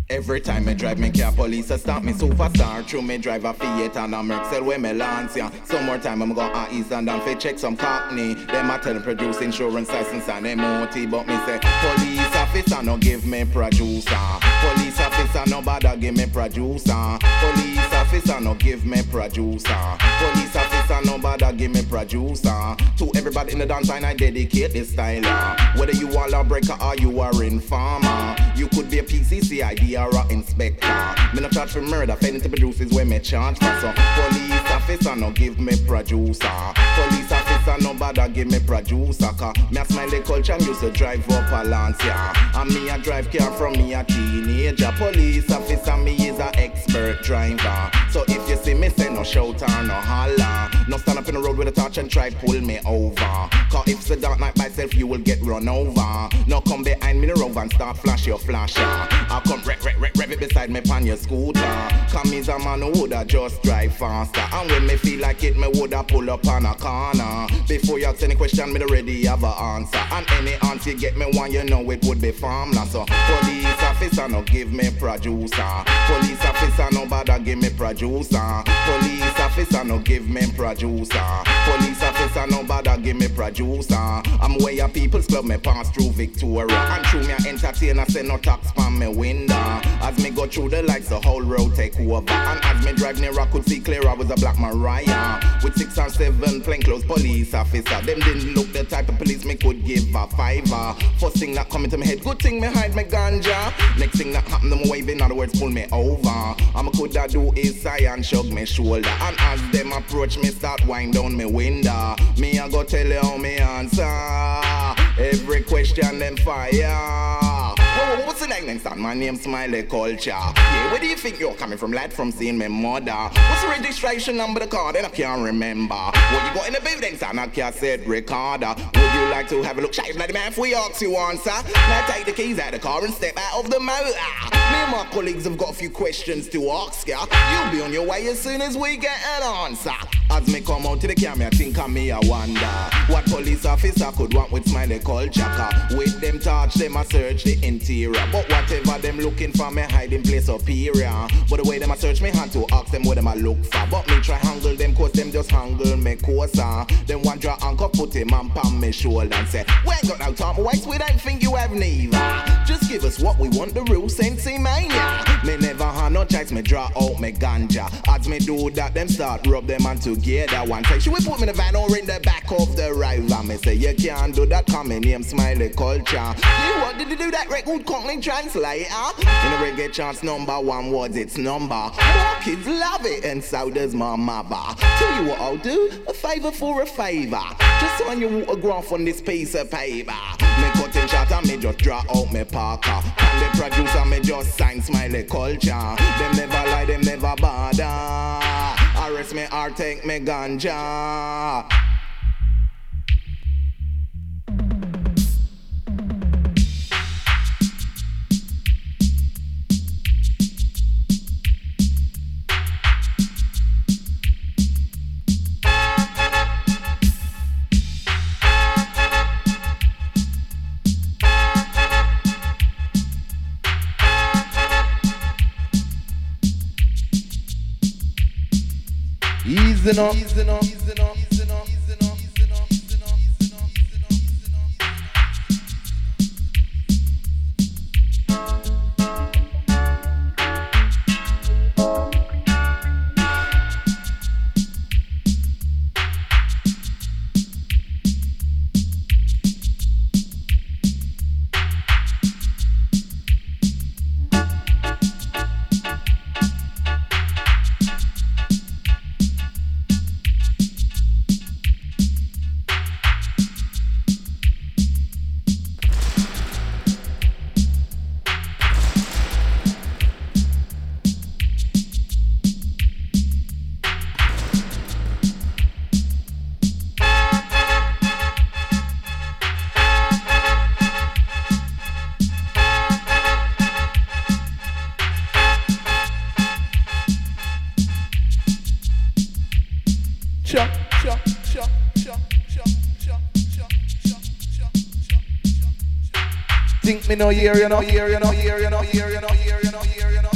Every time me drive me car, police a stop me superstar. Through me drive a Fiat and a Mercel where me lance ya. Some more time I'm go east and down fi check some cockney. Them a tell them produce insurance license and MOT, but me say police officer no give me producer. Police officer no bother give me producer. Police officer no give me producer. Police officer no bother give me producer. To everybody in the dance line I dedicate this style. Whether you are a lawbreaker or you are informer, you could be a PCCID or a inspector. Me no charge for murder, failing to produce is where me charge for. So police officer no give me producer. Police officer no bother give me producer. Cause me a smile the culture and used to drive up a Lancia. And me a drive car from me a teenager. Police officer me is a expert driver. So if you see me say no shout or no holler, no stand up in the road with a torch and try pull me over. Cause if it's a dark night by self you will get run over. No come behind me the road and start flash your flasher. I come rev it beside me pan your scooter. Cause me's a man who woulda just drive faster. And when me feel like it, me woulda pull up on a corner. Before you ask any question, me already have a answer. And any answer you get me one, you know it would be farmland. So police officer no give me producer. Police officer no bother give me producer. Police officer no give me producer. Police officer no bother give me producer. I'm way a people's club, me pass through Victoria. And through me a entertainer, say no tax from me window. As me go through the lights, the whole road take over. And as me drive near, I could see clear I was a black Mariah. With 6 or 7 plainclothes police officer. Them didn't look the type of police me could give a fiver. First thing that come into my head, good thing me hide my ganja. Next thing that happen, them wave, in other words, pull me over. I'm coulda do is sigh and shrug me shoulder. And as them approach me, start wind down me window. Me I go tell you how me answer. Every question them fire. Whoa, what's the name next time? My name's Smiley Culture. Yeah, where do you think you're coming from, lad? From seeing my mother. What's the registration number of the car? Then I can't remember. What you got in the building, son? I can't say recorder. Would you like to have a look? Shut bloody man, if we ask you answer. Now take the keys out of the car and step out of the motor. Me and my colleagues have got a few questions to ask ya. You'll be on your way as soon as we get an answer. As me come out to the camera, I think of me, I wonder what police officer could want with Smiley Culture. Cause with them touch, them a search the interior. But whatever them looking for, me hiding place superior. But the way them a search me hand to ask them what them a look for. But me try handle them cause them just handle me closer. Them one draw anchor, put him on palm me shoulder and say, we ain't got no time to waste, we don't think you have neither. Just give us what we want, the real Sensei mania. Me never had no choice, me draw out me ganja. As me do that, them start rub them on together. One say, should we put me in the van or in the back of the river? Me say, you can't do that, cause me name Smiley Culture. You what did you do that record company translator? In a reggae charts, number 1 was its number. More kids love it, and so does my mother. Tell you what I'll do, a favor for a favor. Just sign your autograph on this piece of paper. Me cutting shot and me just draw out me Parker. And the producer me just sign Smiley Culture. Them never lie, them never bother. Arrest me or take me ganja. Easing up. Me no hear you, no hear you, no hear you, no hear you, no hear you, no hear you, no